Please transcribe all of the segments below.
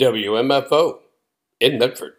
WMFO in Medford.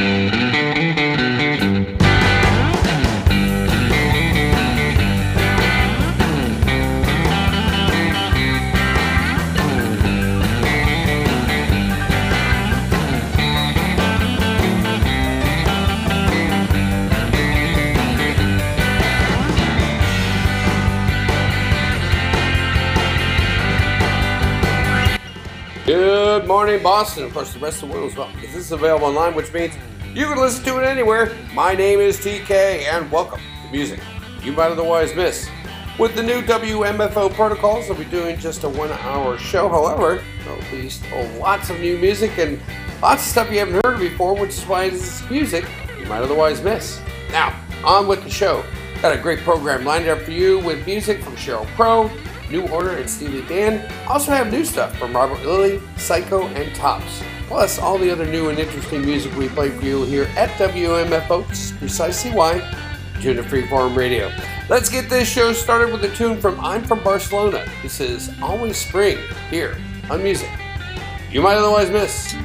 Good morning, Boston. Of course, the rest of the world as well, because this is available online, which means you can listen to it anywhere. My name is TK, and welcome to Music You Might Otherwise Miss. With the new WMFO protocols, I'll be doing just a 1-hour show. However, there'll be lots of new music and lots of stuff you haven't heard before, which is why this is music you might otherwise miss. Now, on with the show. Got a great program lined up for you with music from Sheryl Crow, New Order, and Steely Dan. Also have new stuff from Robert Lilly, Psycho, and Tops. Plus, all the other new and interesting music we play for you here at WMFO, which is precisely why you tune to Freeform Radio. Let's get this show started with a tune from I'm From Barcelona. This is Always Spring here on Music You Might Otherwise Miss.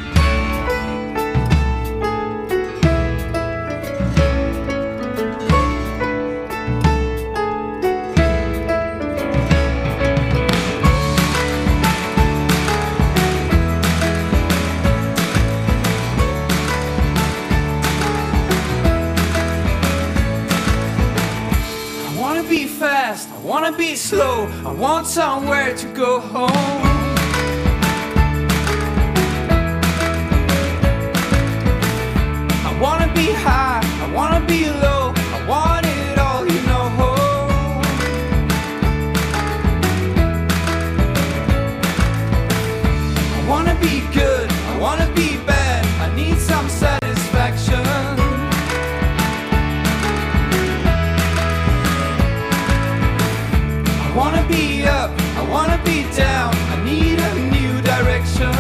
I wanna be slow, I want somewhere to go home. I wanna be high, I wanna be low, I want it all, you know. I wanna be good, I wanna be bad, I need some satisfaction. I wanna be up, I wanna be down, I need a new direction.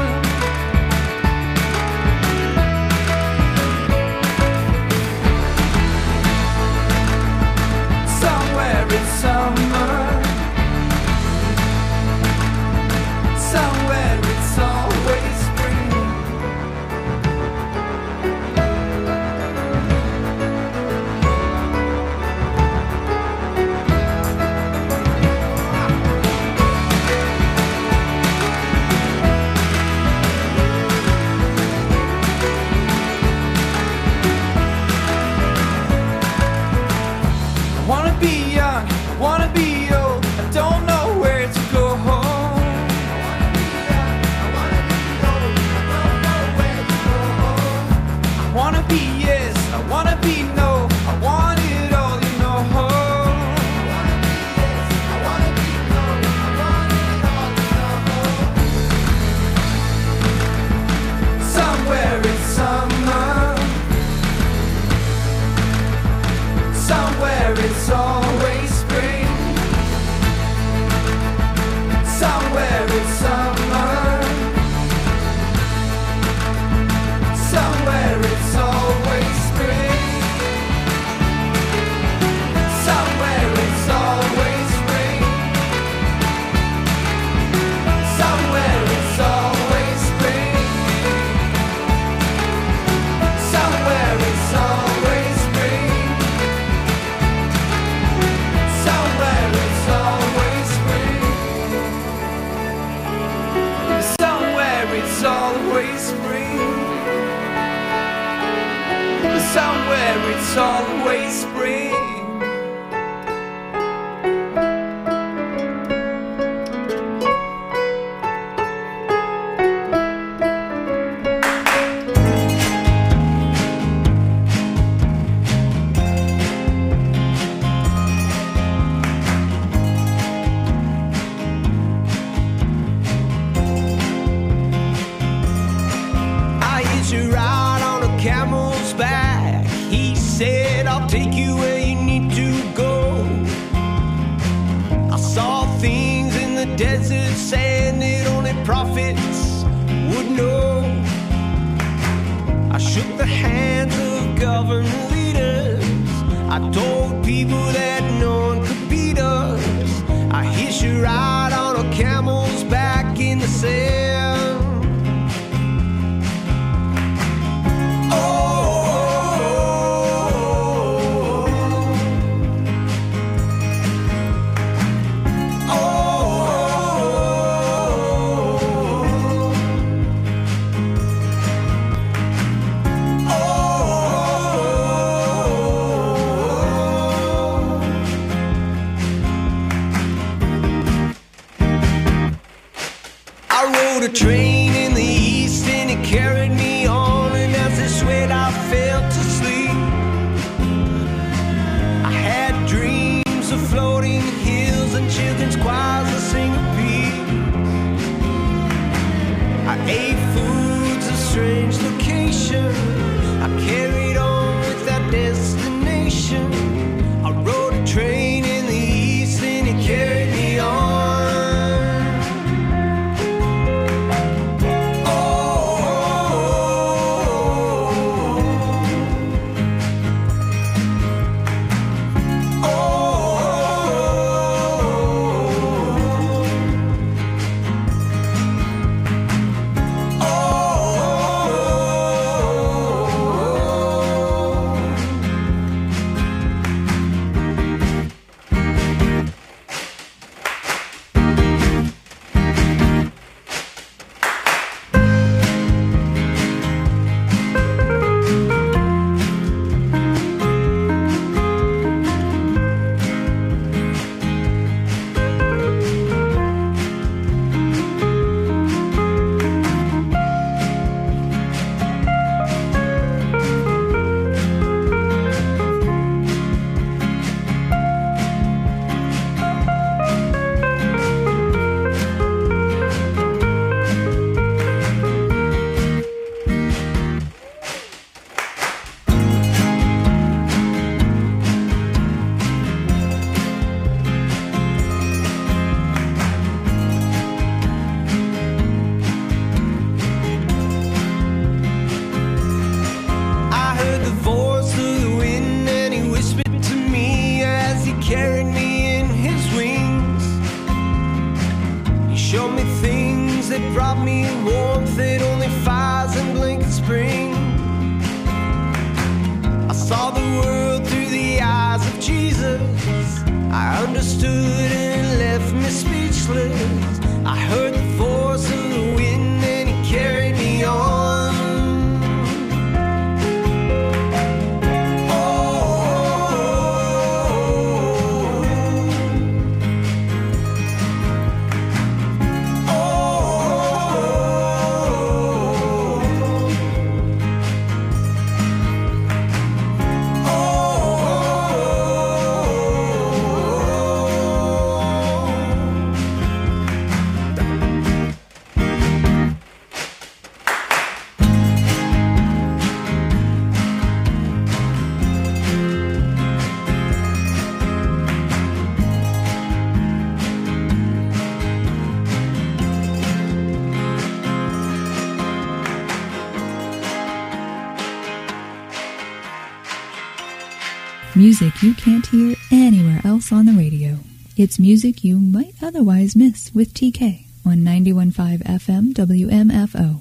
Somewhere it's summer, somewhere it's always spring. I wanna be young, I wanna be old, I don't know where to go home. I wanna be yes, I wanna be no, I want it all, you know. Somewhere it's summer, somewhere it's always spring. Somewhere it's summer, somewhere it's always spring. Somewhere it's always spring. Somewhere it's always spring. Somewhere it's always spring. Somewhere it's always spring. Somewhere it's always spring. Somewhere it's always spring. I used to ride on a camel's back. He said, I'll take you where you need to go. I saw things in the desert saying that only prophets would know. I shook the hands of government leaders. I told people that no one could beat us. I hitched a ride on a camel's back in the sand. understood and left me speechless. I heard the force of the wind and it carried me on. Music you can't hear anywhere else on the radio. It's music you might otherwise miss with TK on 91.5 FM WMFO.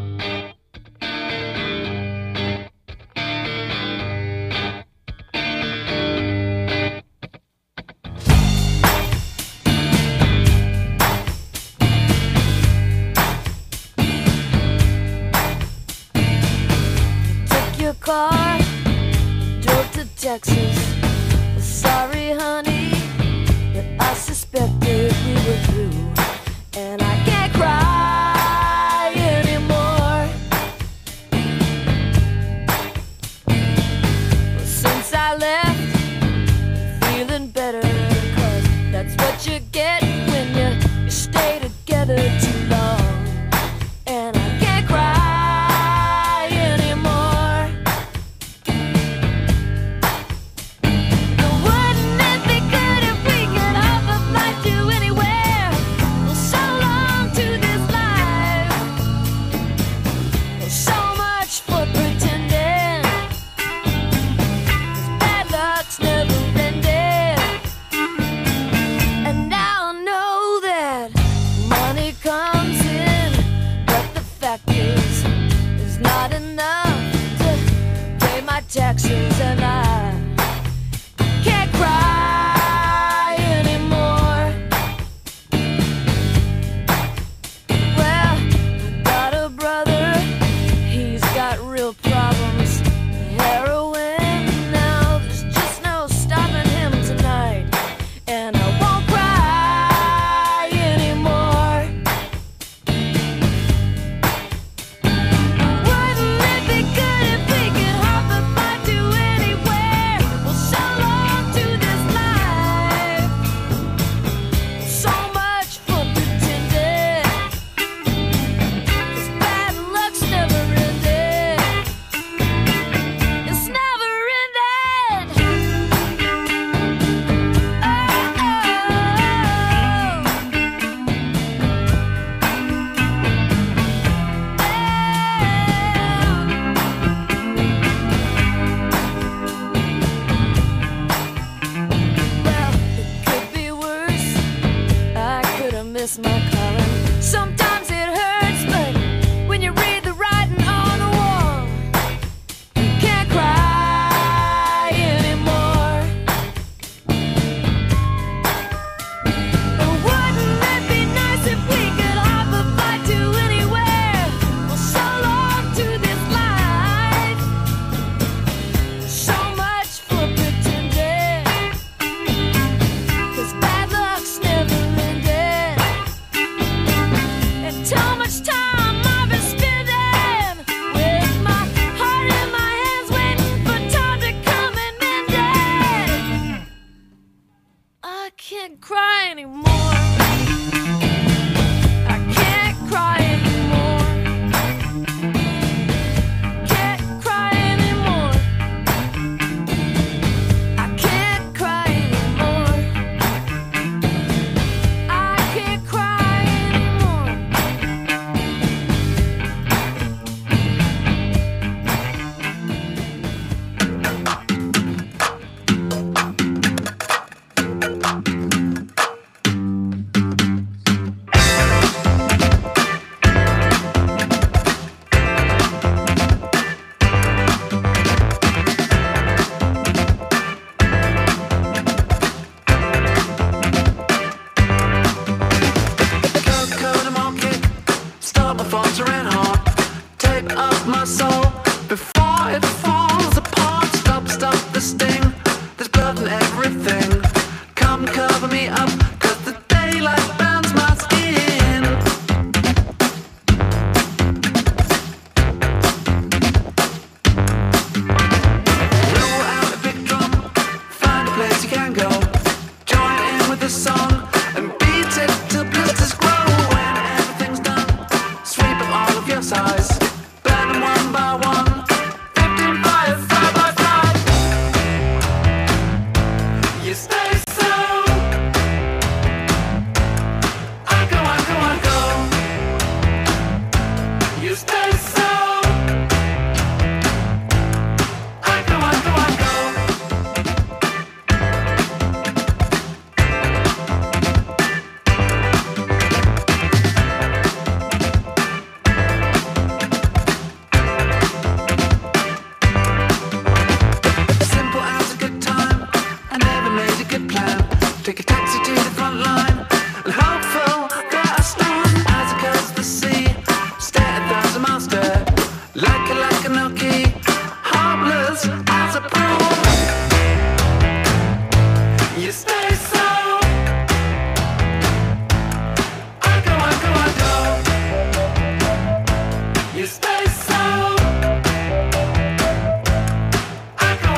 Took your car, drove to Texas. Sorry, honey, but I suspected we were through, and I can't cry anymore. Since I left, feeling better, 'cause that's what you get when you stay together too long. And I can't cry anymore. Wouldn't it be good if we could hop a flight to anywhere? Well, so long to this life. Well, so much for pretending, 'cause bad luck's never ended. And now I know that money comes in, but the fact is, it's not enough to pay my taxes, and I can't cry anymore. Well, I got a brother, he's got real problems. Heroin, now there's just no stopping him tonight. And I won't cry anymore. Wouldn't it be good if we could hop a flight to anywhere? my soul before it falls apart. Stop the sting. There's blood in everything. Come cover me up, 'cause the daylight burns my skin. Roll out a big drum, find a place you can go. Join in with the song and beat it till blisters grow. When everything's done, sweep up all of your size. Burn them one by one, 15 fires side by side. You stay so. I go. You stay so. I go. Simple as a good time. I never made a good plan. Take a taxi to the front line and hopeful that I stand as it goes the sea. Stare at thousand miles stare, like a milky, hopeless as a pool. You stay so. I go. You stay so. I go.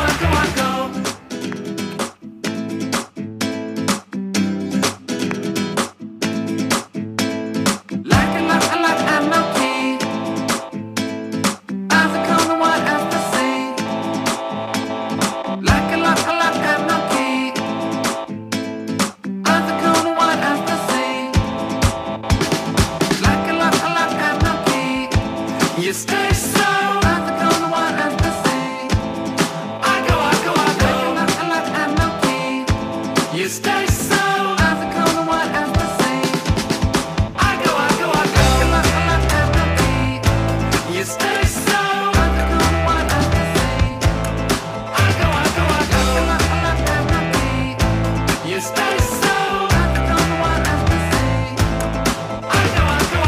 Like anarchy, as a cold and white as the sea. Like anarchy, as a cold and white as the sea. Like anarchy, you stay so. As a cold and white as the sea. I go. Like anarchy, you stay so. As a cold and white as the sea. I go. You stay so. As a cold and white as the sea. I go. You stay so. As a cold and white as the sea. I go.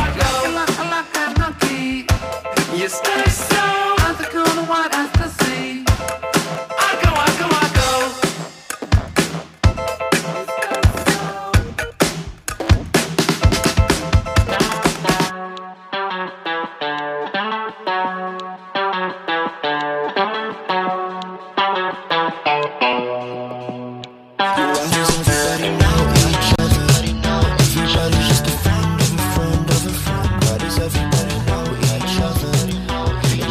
You stay so. As a cold and white as the sea. I go. Everybody know each other.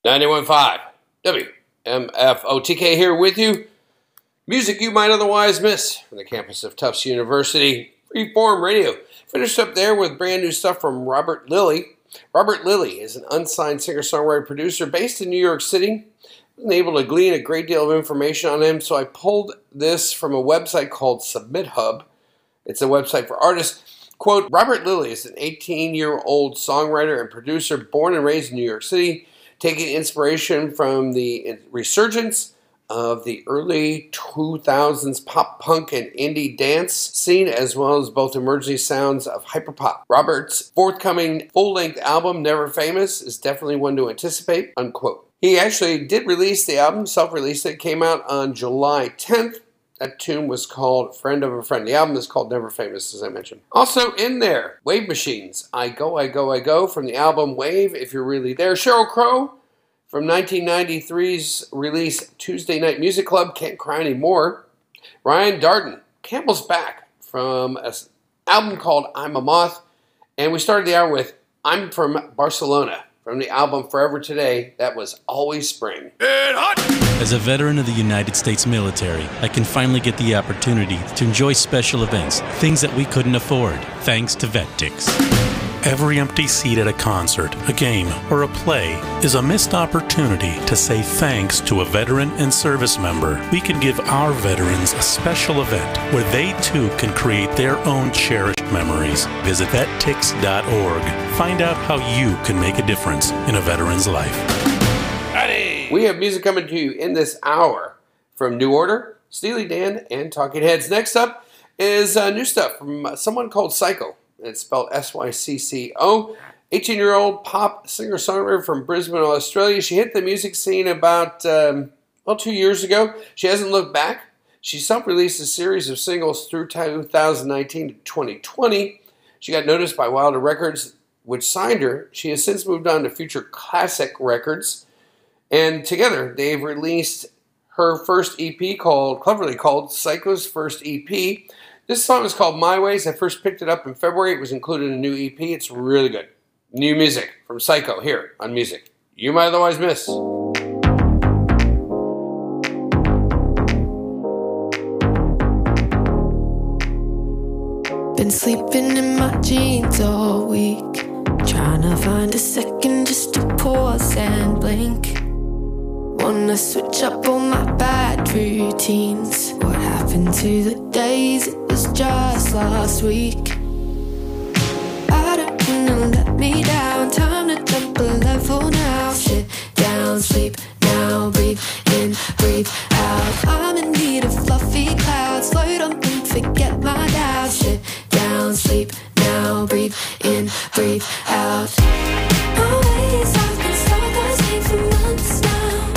91.5 WMFOTK here with you. Music you might otherwise miss from the campus of Tufts University. Freeform Radio. Finished up there with brand new stuff from Robert Lilly. Robert Lilly is an unsigned singer-songwriter producer based in New York City. I wasn't able to glean a great deal of information on him, so I pulled this from a website called Submit Hub. It's a website for artists. Quote, Robert Lilly is an 18-year-old songwriter and producer born and raised in New York City, taking inspiration from the resurgence of the early 2000s pop punk and indie dance scene, as well as both emerging sounds of hyperpop. Robert's forthcoming full-length album, Never Famous, is definitely one to anticipate, unquote. He actually did release the album, self-released it, came out on July 10th. That tune was called Friend of a Friend. The album is called Never Famous, as I mentioned. Also in there, Wave Machines, I Go, I Go, I Go, from the album Wave, If You're Really There. Sheryl Crow, from 1993's release Tuesday Night Music Club, Can't Cry Anymore. Ryan Darden, Campbell's Back, from an album called I'm a Moth. And we started the hour with I'm from Barcelona, from the album Forever Today, that was Always Spring. As a veteran of the United States military, I can finally get the opportunity to enjoy special events, things that we couldn't afford, thanks to VetTix. Every empty seat at a concert, a game, or a play is a missed opportunity to say thanks to a veteran and service member. We can give our veterans a special event where they too can create their own cherished memories. Visit vettix.org. Find out how you can make a difference in a veteran's life. We have music coming to you in this hour from New Order, Steely Dan, and Talking Heads. Next up is new stuff from someone called Syco. It's spelled S-Y-C-C-O. 18-year-old pop singer-songwriter from Brisbane, Australia. She hit the music scene about, 2 years ago. She hasn't looked back. She self-released a series of singles through 2019 to 2020. She got noticed by Wilder Records, which signed her. She has since moved on to Future Classic Records. And together, they've released her first EP cleverly called Syco's First EP. This song is called My Ways. I first picked it up in February. It was included in a new EP. It's really good. New music from Syco here on Music You Might Otherwise Miss. Been sleeping in my jeans all week, trying to find a second just to pause and blink. Wanna switch up all my bad routines. What happened to the days it was just last week? I don't wanna let me down. Time to jump a level now. Sit down, sleep now, breathe in, breathe out. I'm in need of fluffy clouds. Slow down and forget my doubts. Sit down, sleep now, breathe in, breathe out. Always I've been stuck on same for months now.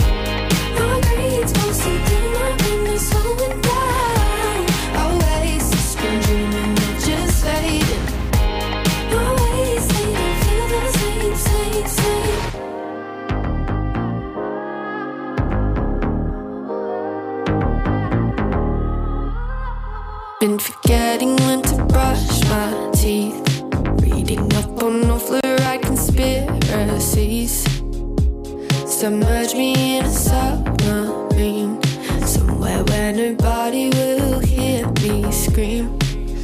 Been forgetting when to brush my teeth, reading up on no fluoride conspiracies. Submerge me in a submarine, somewhere where nobody will hear me scream.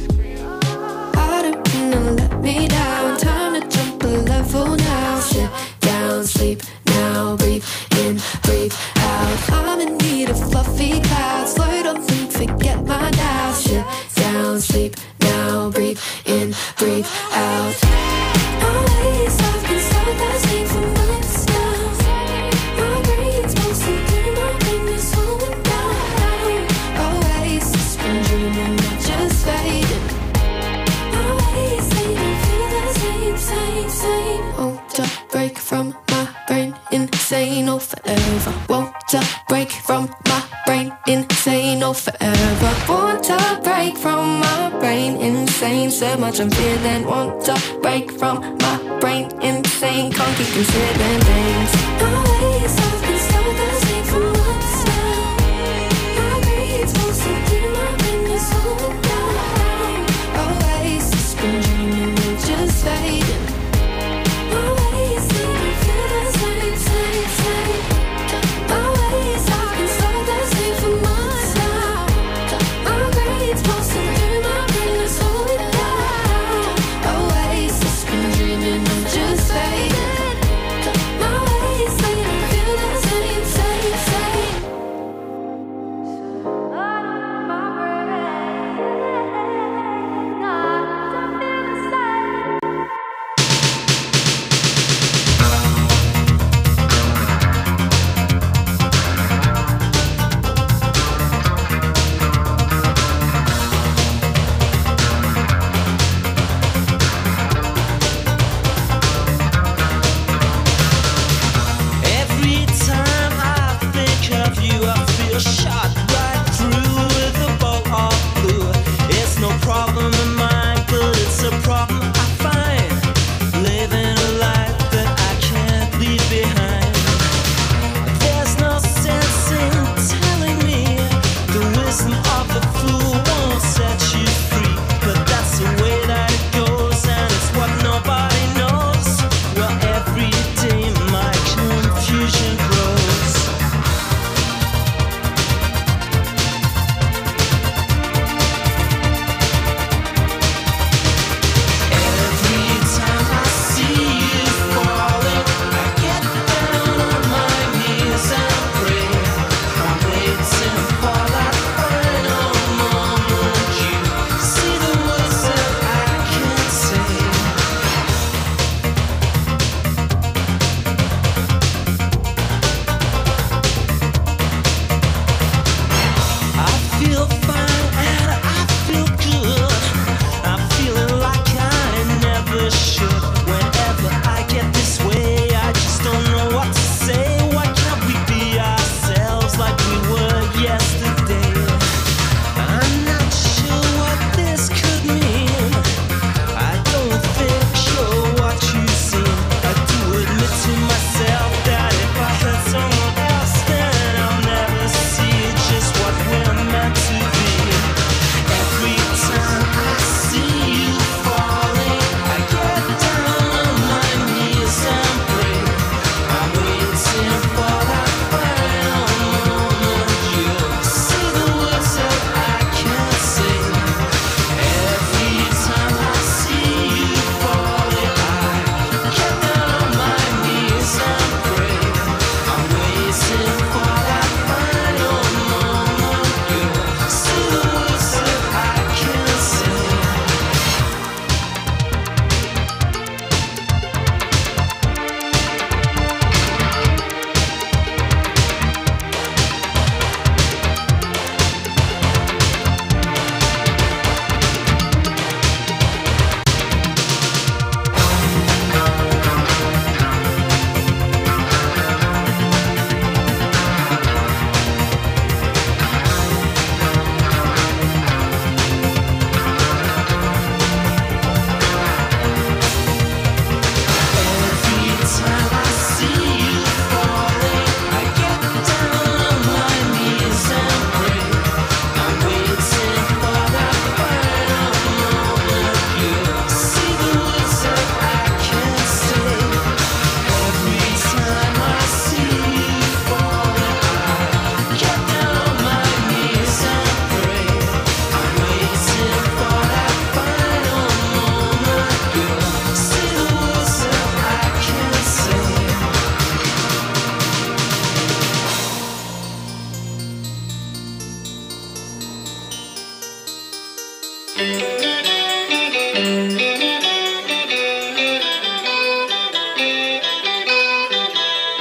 I don't wanna let me down. Time to jump a level now. Sit down, sleep now, breathe in, breathe out. I'm in need of fluffy clouds. Slow down, think, forget my doubts. Sit down, sleep now, breathe in, breathe out. Always I've been stuck on same for months now. My brain's mostly clear, my brain is slowing down. Always been dreaming of just fading. Always they don't feel the same. Won't I break from my brain insane or forever? Won't I break from my brain insane or forever? Won't I break from my brain insane? So much I'm feeling. Won't I break from my brain insane? Can't keep considering things. Always I've been stuck on the same for months now. My brain's mostly clear, my brain is slowing down. Always just been dreaming of just fading. Always they don't feel the same.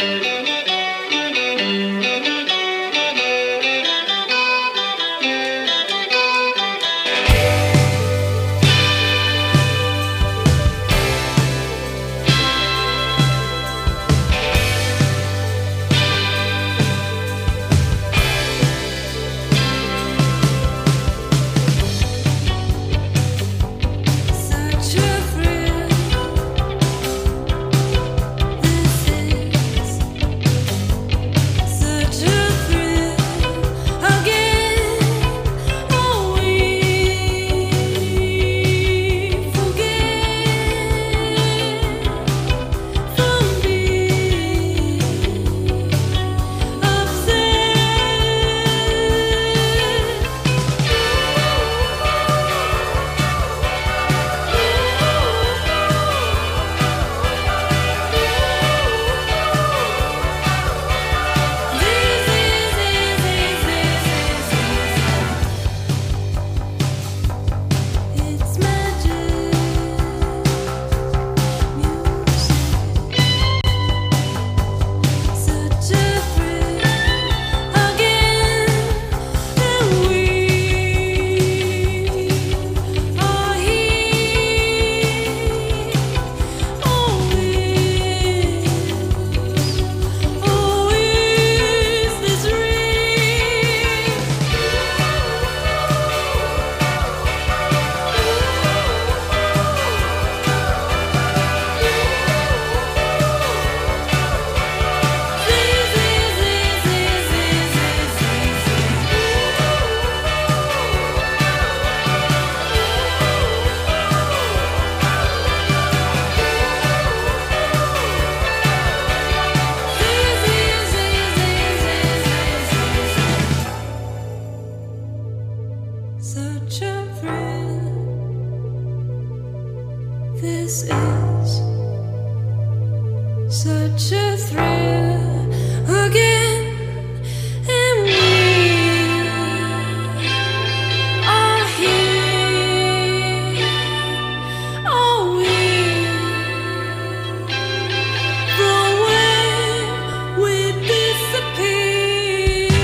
such a thrill again, and we are here. Oh, the way we disappear.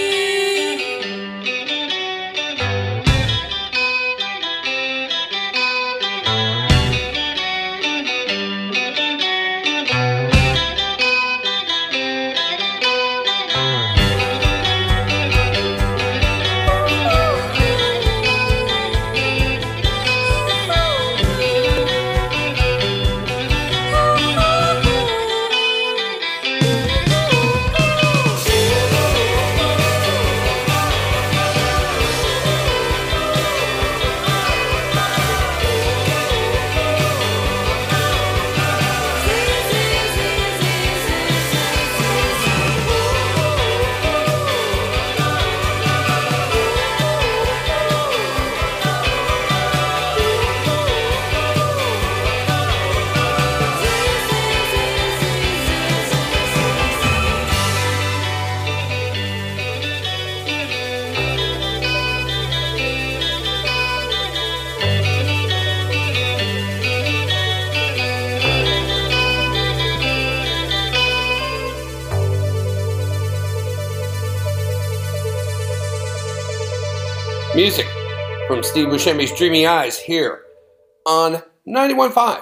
Music from Steve Buscemi's Dreamy Eyes here on 91.5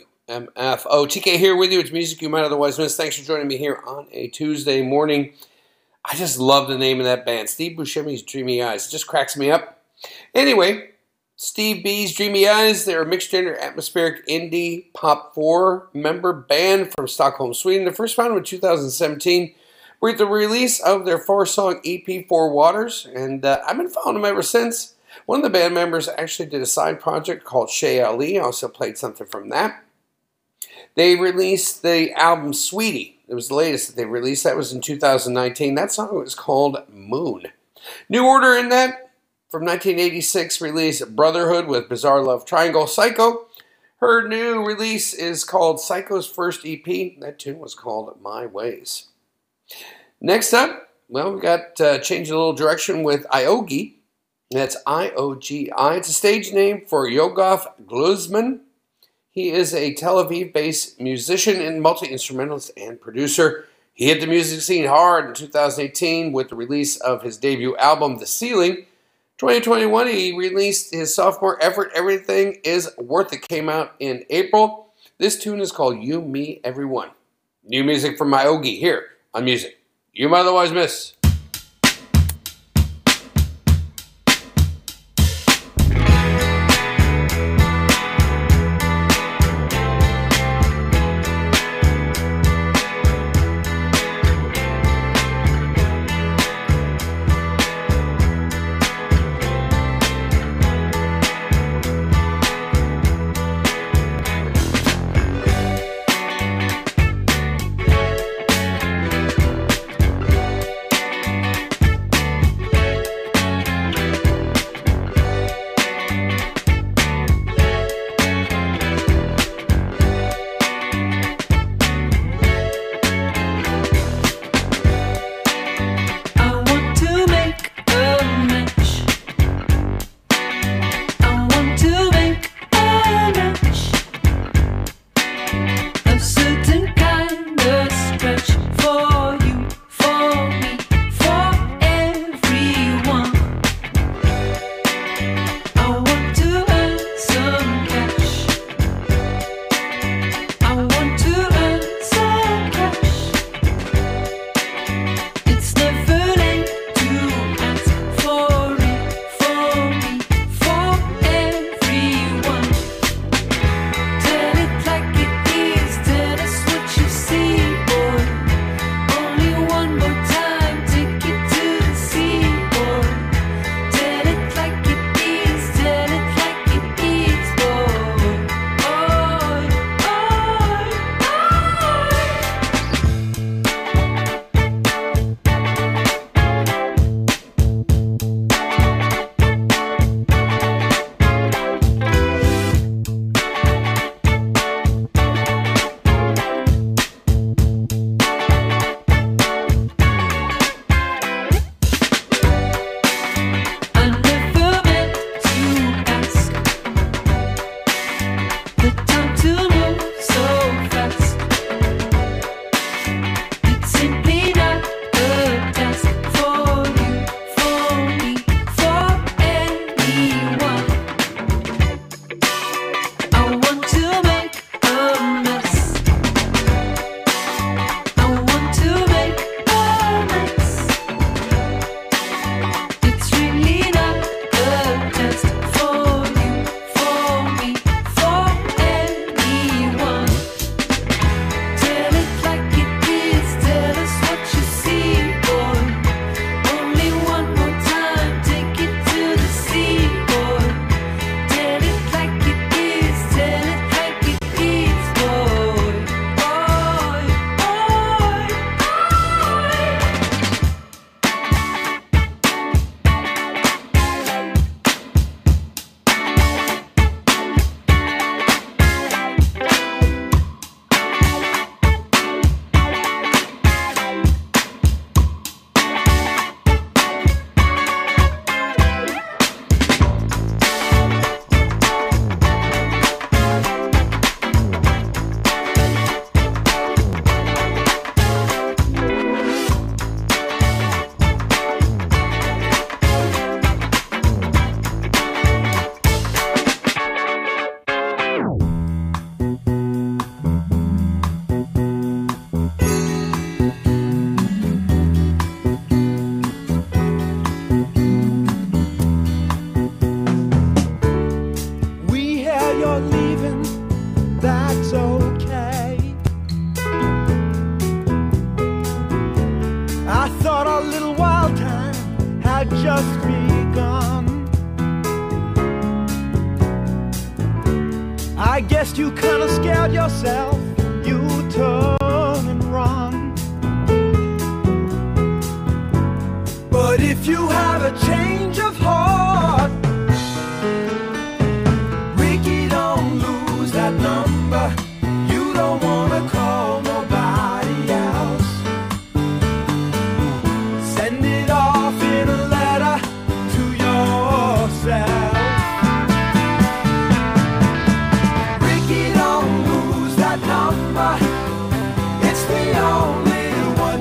WMFO. TK here with you. It's music you might otherwise miss. Thanks for joining me here on a Tuesday morning. I just love the name of that band, Steve Buscemi's Dreamy Eyes. It just cracks me up. Anyway, Steve B's Dreamy Eyes, they're a mixed-gender atmospheric indie pop 4-member band from Stockholm, Sweden. They first founded in 2017. With the release of their 4-song EP, Four Waters, and I've been following them ever since. One of the band members actually did a side project called Shay Ali. I also played something from that. They released the album Sweetie. It was the latest that they released. That was in 2019. That song was called Moon. New Order in that, from 1986, released Brotherhood with Bizarre Love Triangle. Psycho, her new release is called Psycho's first EP. That tune was called My Ways. Next up, well, we got changed a little direction with Iogi. That's I-O-G-I. It's a stage name for Yogov Gluzman. He is a Tel Aviv-based musician and multi-instrumentalist and producer. He hit the music scene hard in 2018 with the release of his debut album, The Ceiling. 2021, he released his sophomore effort, Everything Is Worth It, came out in April. This tune is called You, Me, Everyone. New music from Myogi here on Music You Might Otherwise Miss. just begun. I guess you kinda scared yourself, you turn and run. But if you have a change of heart, Ricky, don't lose that number. You don't wanna call nobody else. Send it off in a letter to yourself. Ricky, don't lose that number. It's the only one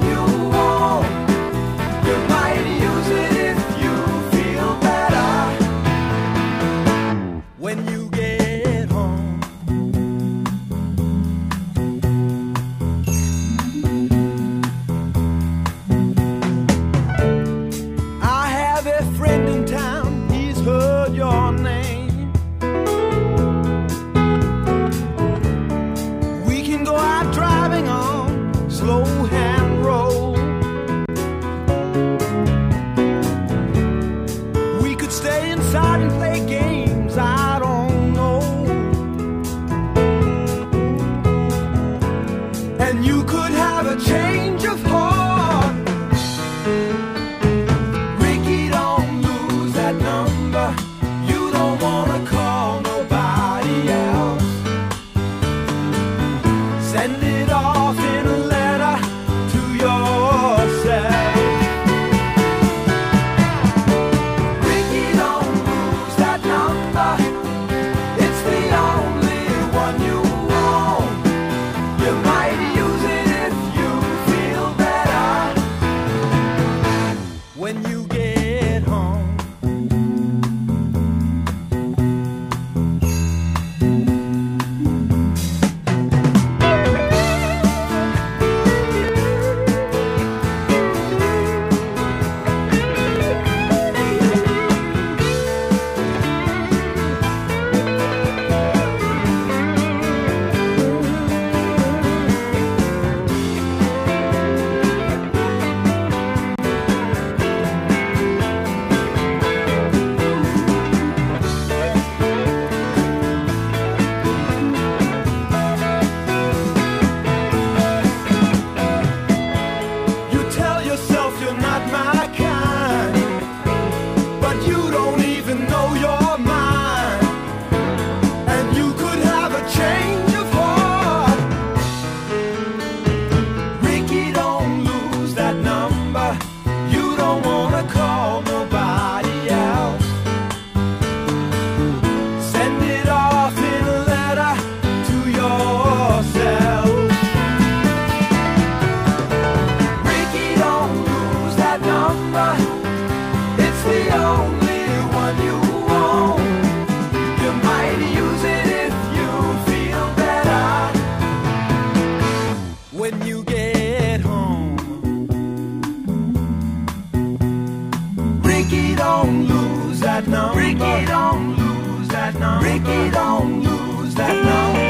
don't lose that number. Ricky, don't lose that number. Ricky, don't lose that number.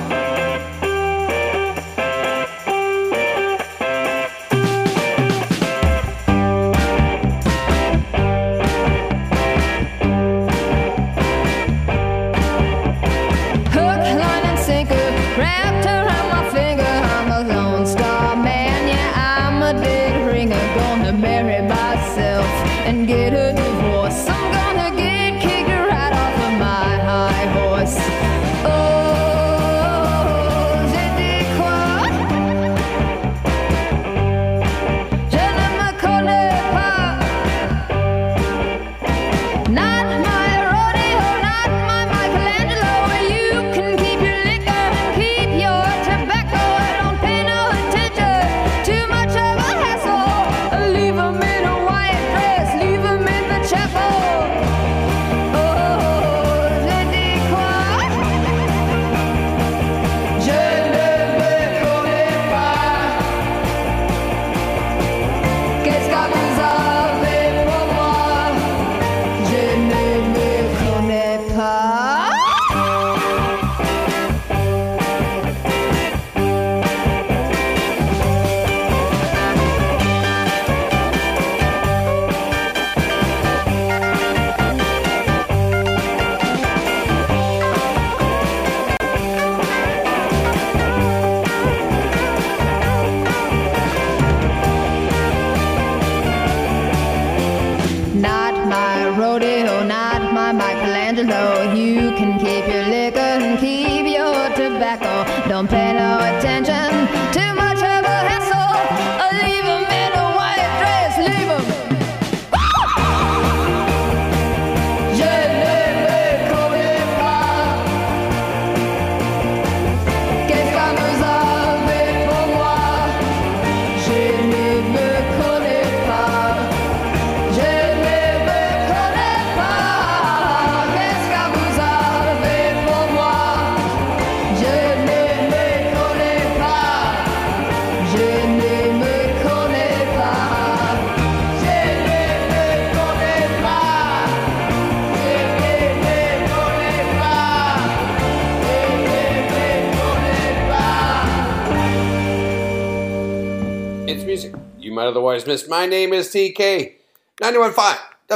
Wrapped around my finger, I'm a lone star man. Yeah, I'm a dead ringer, gonna marry myself and get a divorce. I'm gonna get kicked right off of my high horse. Oh, je dis quoi? Je ne me connais pas. Not my rodeo, not my Michelangelo. You can keep your liquor, keep your tobacco. I don't pay no attention, too much of a hassle. Leave 'em in a white dress, leave 'em in the chapel. Oh, je dis quoi? Je ne me connais pas. Qu'est-ce que vous avez pour moi? Je ne me connais pas. Not my rodeo, not my Michelangelo. You can keep your liquor and keep your tobacco. Don't pay no attention, too much of a hassle. Leave 'em in a white dress, leave 'em. Je ne me connais pas. Qu'est-ce que vous avez pour moi? Je ne me connais pas. Je ne me connais pas. Qu'est-ce que vous avez pour moi? Je ne me connais pas. Je ne me connais pas. Je ne me connais pas. Je ne me connais pas. Je ne me connais pas. It's music you might otherwise miss. My name is TK. 91.5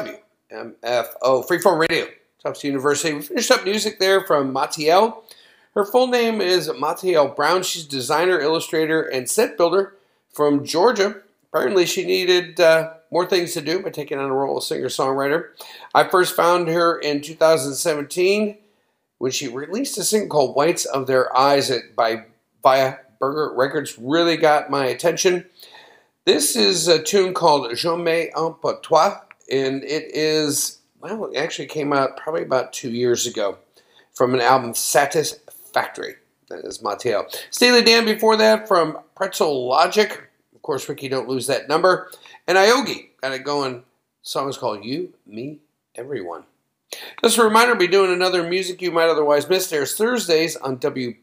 WMFO Freeform Radio, Tufts University. We finished up music there from Matiel. Her full name is Matiel Brown. She's a designer, illustrator, and set builder from Georgia. Apparently she needed more things to do by taking on a role as singer-songwriter. I first found her in 2017 when she released a single called Whites of Their Eyes via Burger Records. Really got my attention. This is a tune called Je mets un peu toi, and it is, well, it actually came out probably about 2 years ago from an album Satisfactory. That is Matiel. Steely Dan before that from Pretzel Logic. Of course, Ricky, don't lose that number. And Iogi got it going. The song is called You, Me, Everyone. Just a reminder, we'll be doing another music you might otherwise miss. There's Thursdays on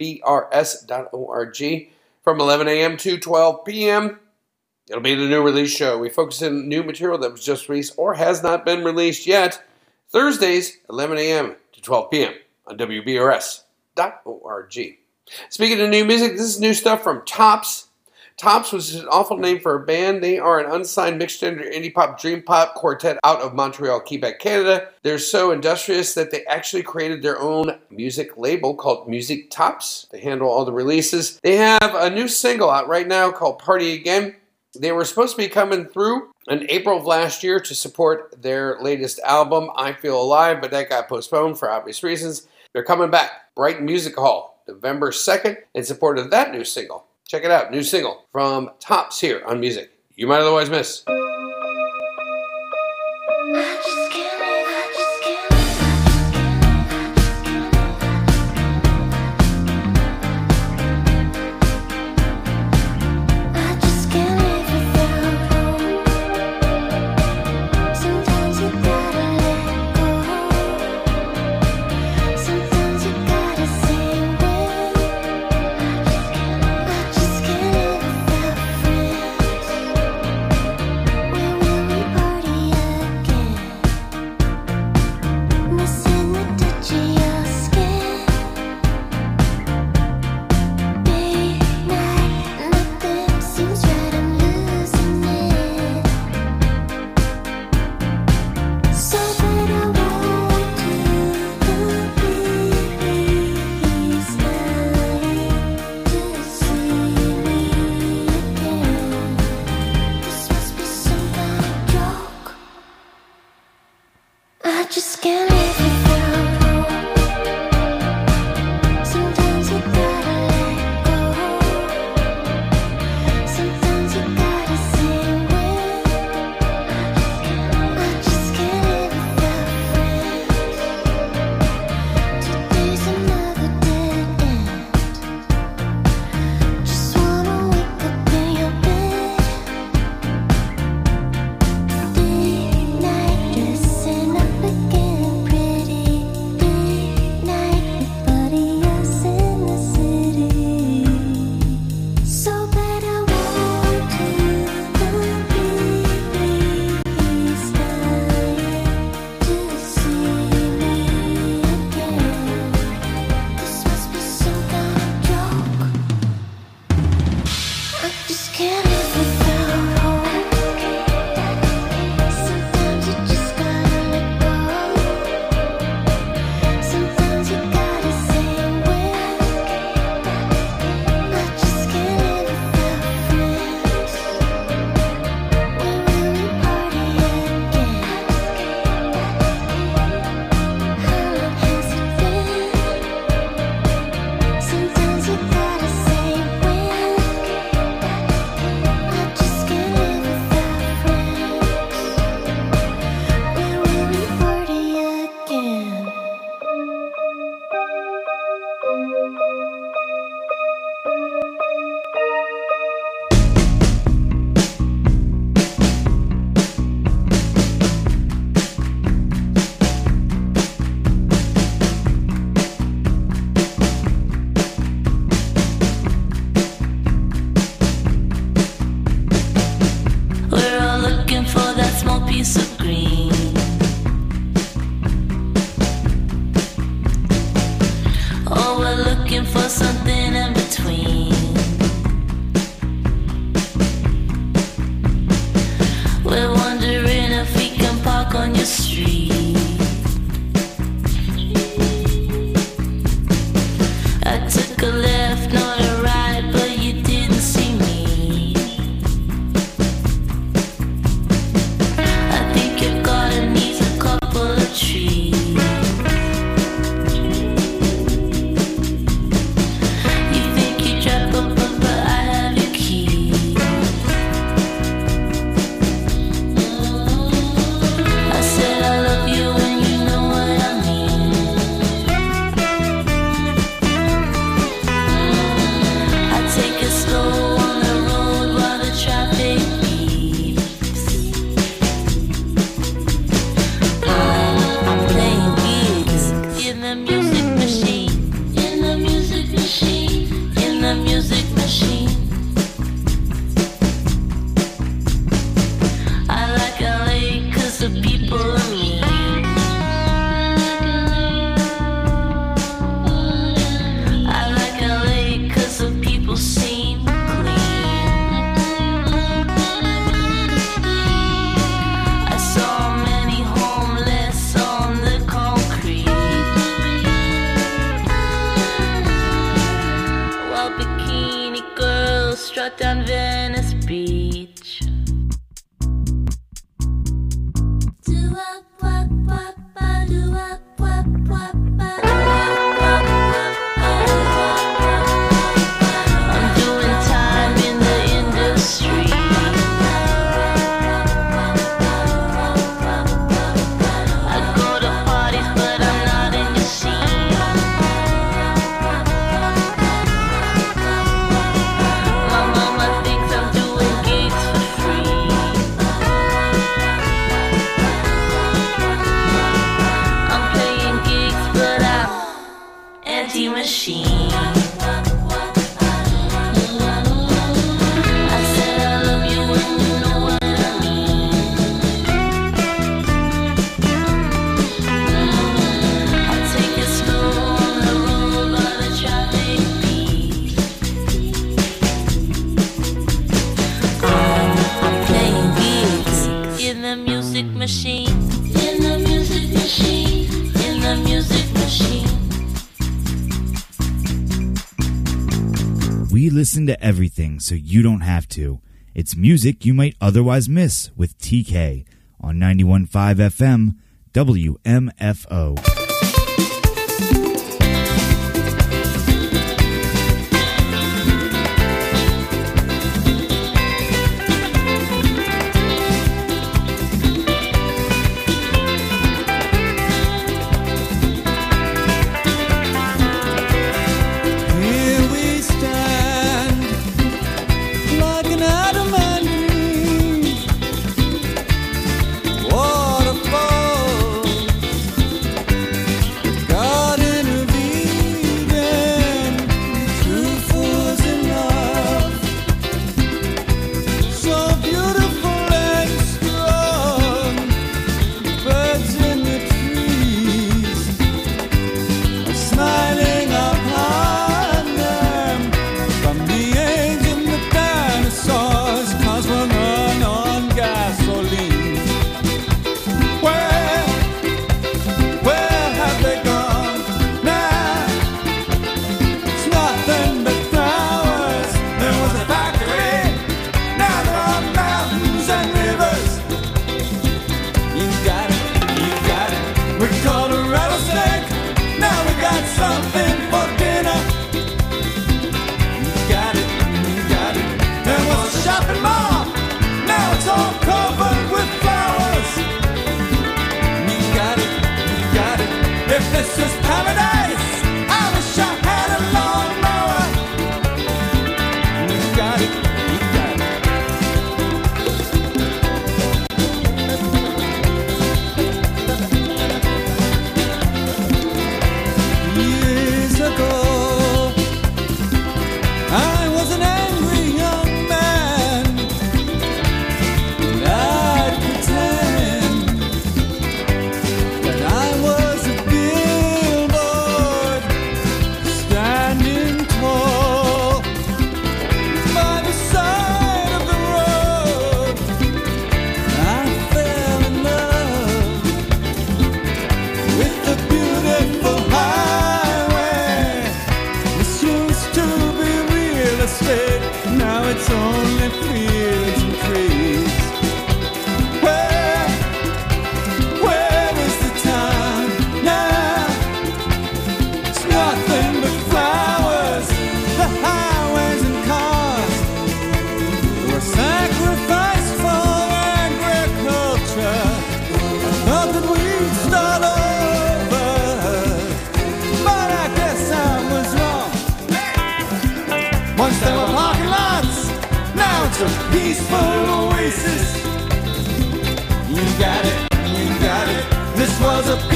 WBRS.org from 11 a.m. to 12 p.m. It'll be the new release show. We focus on new material that was just released or has not been released yet. Thursdays, 11 a.m. to 12 p.m. on WBRS.org. Speaking of new music, this is new stuff from Tops. Tops was an awful name for a band. They are an unsigned mixed-gender indie pop dream pop quartet out of Montreal, Quebec, Canada. They're so industrious that they actually created their own music label called Music Tops. They handle all the releases. They have a new single out right now called Party Again. They were supposed to be coming through in April of last year to support their latest album, I Feel Alive, but that got postponed for obvious reasons. They're coming back. Brighton Music Hall, November 2nd, in support of that new single. Check it out, new single from Tops here on Music You Might Otherwise Miss. I piece of green. Oh, we're looking for something in between. We're wondering if we can park on your street. I took a left, not a right, but you didn't see me. I think your garden needs a couple of trees. You think you drop a book, but I have your key. I said I love you and you know what I mean. I take it slow on the road while the traffic beeps. I'm playing gigs in the music machine, in the music machine, in the music machine. I like LA 'cause the people are mean. I like LA 'cause the people seem clean. I saw many homeless on the concrete, while bikini girls strut down Venice Beach. I'm doing time in the industry. I go to parties, but I'm not in your scene. My mama thinks I'm doing gigs for free. I'm playing gigs, but I'm anti-machine. I said I love you and you know what I mean. I take it slow on the road while the traffic beeps. I'm playing gigs in the music machine, in the music machine, in the music machine. We listen to everything so you don't have to. It's music you might otherwise miss with TK on 91.5 FM WMFO. Here we stand, like an adamant waterfall.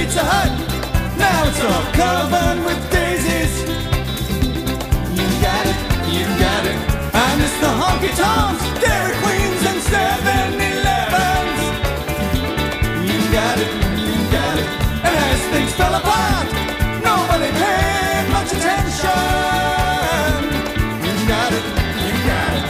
Pizza Hut. Now it's all covered with daisies. You got it, you got it. I miss the honky tonks, Dairy Queens, and 7-Elevens. You got it, you got it. And as things fell apart, nobody paid much attention. You got it, you got it.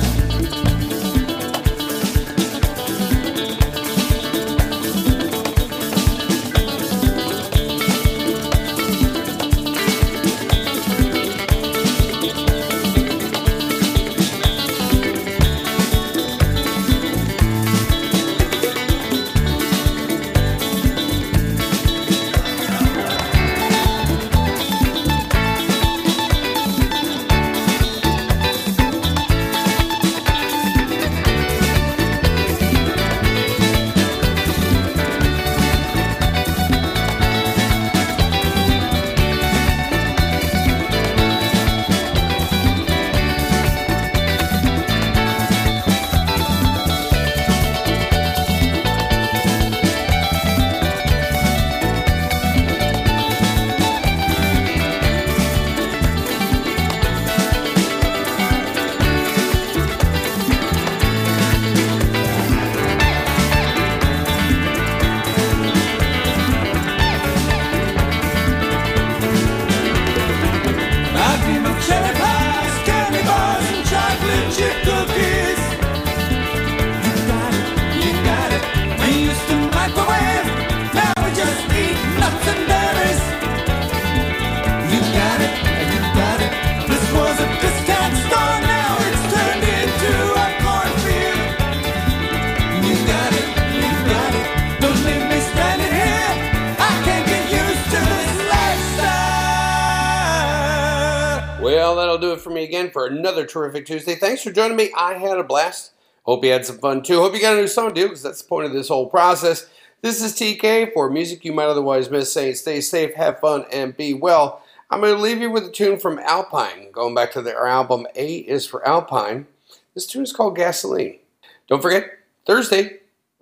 Well, that'll do it for me again for another terrific Tuesday. Thanks for joining me. I had a blast. Hope you had some fun too. Hope you got a new song to do, because that's the point of this whole process. This is TK for Music You Might Otherwise Miss, saying stay safe, have fun, and be well. I'm going to leave you with a tune from Alpine. Going back to their album, A is for Alpine. This tune is called Gasoline. Don't forget, Thursday,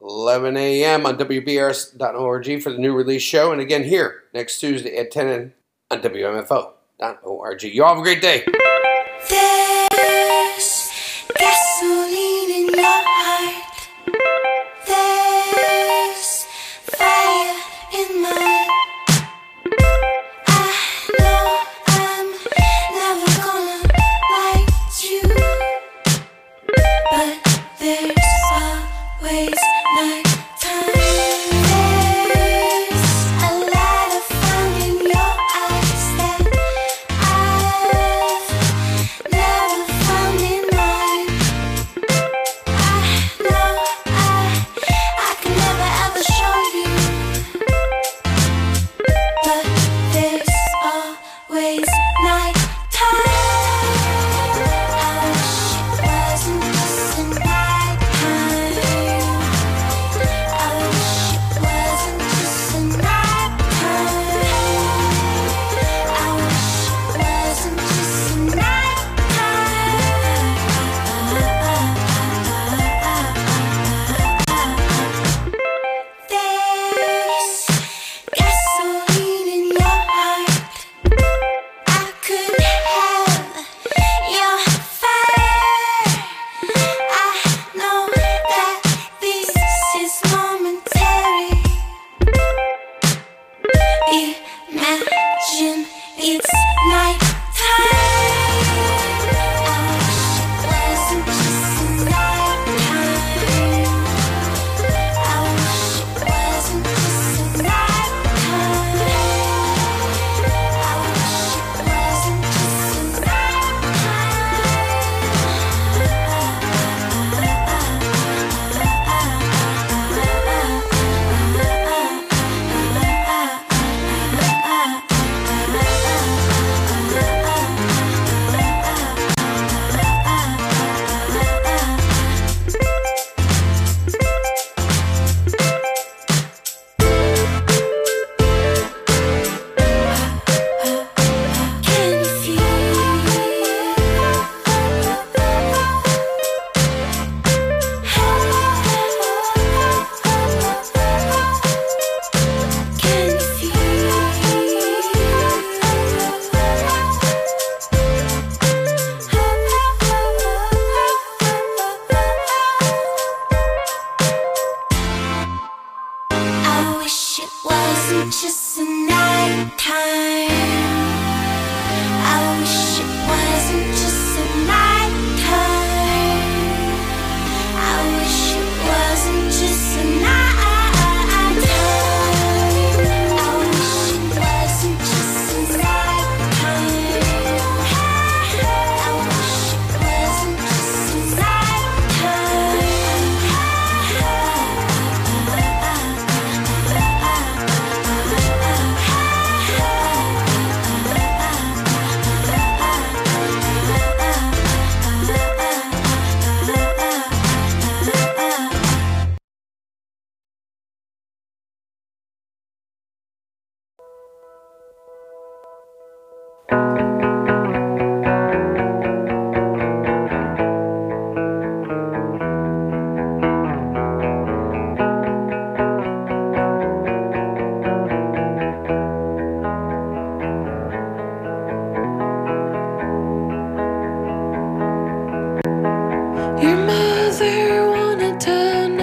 11 a.m. on WBRS.org for the new release show. And again here, next Tuesday at 10 on WMFO.org. You all have a great day. There's gasoline in your heart. There's fire in mine. I know I'm never gonna like you, but there's always nighttime. There's a light I found in your eyes that I've never found in mine. I know I can never ever show you, but there's always nighttime. I wish it wasn't just a nighttime. just a nighttime.